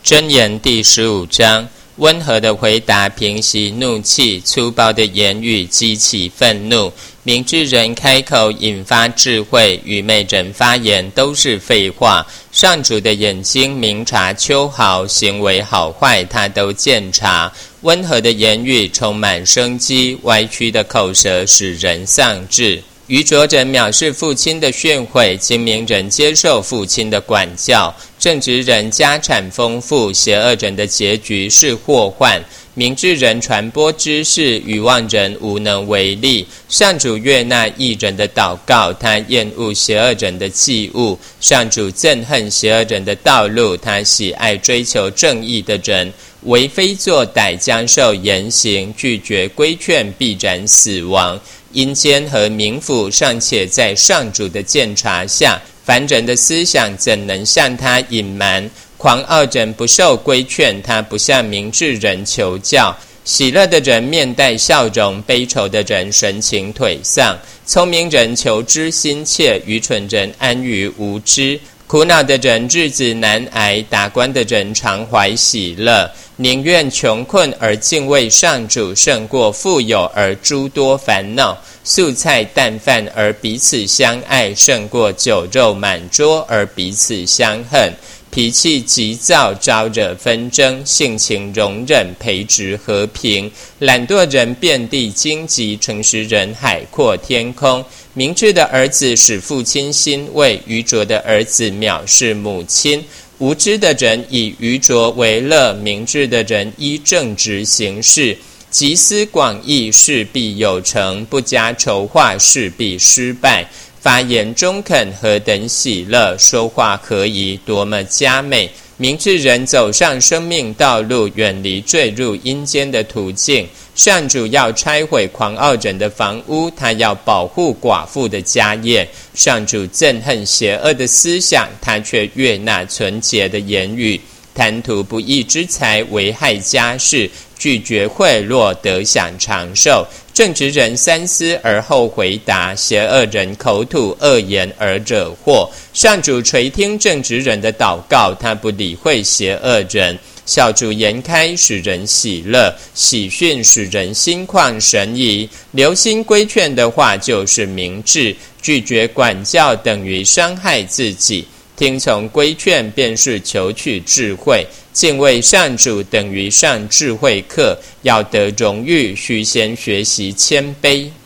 箴言第15章，温和的回答平息怒气，粗暴的言语激起愤怒。明智人开口引发智慧，愚昧人发言都是废话。上主的眼睛明察秋毫，行为好坏他都鉴察。温和的言语充满生机，歪曲的口舌使人丧志。愚拙人藐视父亲的训诲，精明人接受父亲的管教。正直人家产丰富，邪恶人的结局是祸患。明智人传播知识，愚妄人无能为力。上主悦纳义人的祷告，他厌恶邪恶人的祭物。上主憎恨邪恶人的道路，他喜爱追求正义的人。为非作歹将受严刑，拒绝规劝必然死亡。阴间和冥府尚且在上主的鉴察下，凡人的思想怎能向他隐瞒？狂傲人不受规劝，他不向明智人求教。喜乐的人面带笑容，悲愁的人神情颓丧。聪明人求知心切，愚蠢人安于无知。苦恼的人日子难挨，达观的人常怀喜乐。宁愿穷困而敬畏上主，胜过富有而诸多烦恼。素菜淡饭而彼此相爱，胜过酒肉满桌而彼此相恨。脾气急躁招惹纷争，性情容忍培植和平。懒惰人遍地荆棘，诚实人海阔天空。明智的儿子使父亲欣慰，愚拙的儿子藐视母亲。无知的人以愚拙为乐，明智的人依正直行事。集思广益，事必有成；不加筹划，事必失败。发言中肯，何等喜乐！说话合宜，多么佳美！明智人走上生命道路，远离坠入阴间的途径。上主要拆毁狂傲人的房屋，他要保护寡妇的家业。上主憎恨邪恶的思想，他却悦纳纯洁的言语。贪图不义之财，危害家事，拒绝贿赂，得享长寿。正直人三思而后回答，邪恶人口吐恶言而惹祸。上主垂听正直人的祷告，他不理会邪恶人。小主言开，使人喜乐；喜讯使人心旷神怡。留心规劝的话就是明智，拒绝管教等于伤害自己。听从规劝便是求取智慧，敬畏上主等于上智慧课。要得荣誉，须先学习谦卑。